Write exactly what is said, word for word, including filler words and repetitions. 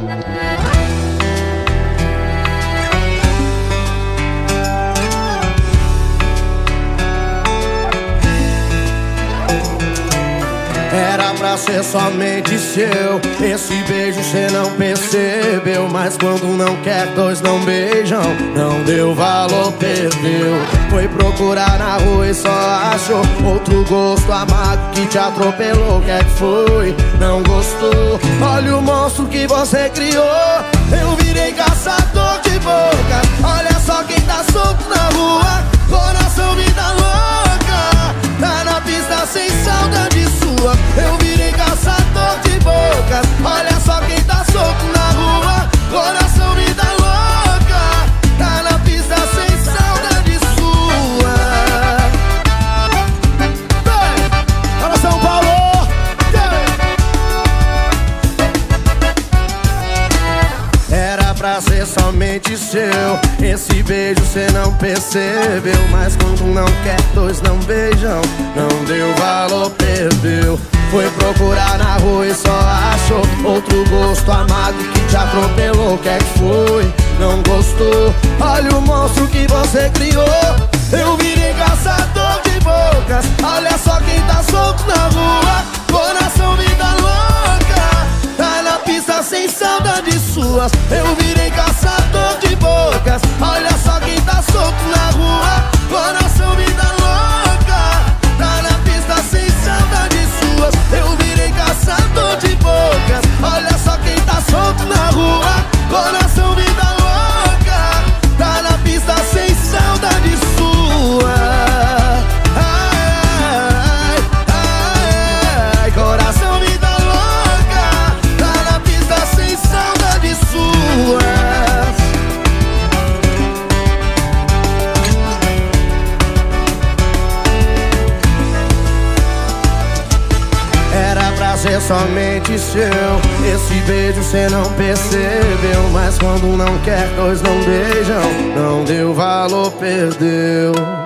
Era pra ser somente seu, esse beijo cê não percebeu. Mas quando não quer, dois não beijam, não deu valor, perdeu. Foi procurar na rua e só achou outro gosto amargo que te atropelou. Que é que foi? Não gostou? Olha o monstro que você criou. Eu virei caçador de boca. Olha só quem tá solto na rua. Coração vida louca, tá na pista sem saudade sua. Eu virei caçador de bocas. Olha só quem tá solto na rua. Coração vida louca, tá na pista sem saudade sua. Hey! Para São Paulo! Hey! Era pra ser somente seu, esse beijo cê não percebeu. Mas quando não quer, dois não beijam, não deu valor, perdeu. Foi procurar na rua e só achou outro gosto amargo que te atropelou. Que é que foi? Não gostou? Olha o monstro que você criou. Eu virei caçador de bocas. Olha só quem tá solto na rua. Coração vida louca, tá na pista sem saudade suas. Eu virei caçador de bocas. Olha só quem tá solto na rua. Coração vida louca, tá na pista sem saudade suas. Eu virei caçador de bocas. Olha só quem tá solto na rua. Coração vida louca, tá na pista sem saudade sua. Ai, ai, ai, coração vida louca, tá na pista sem saudade sua. Era pra ser somente seu, esse beijo cê não percebeu. Mas quando não quer, dois não beijam, não deu valor, perdeu.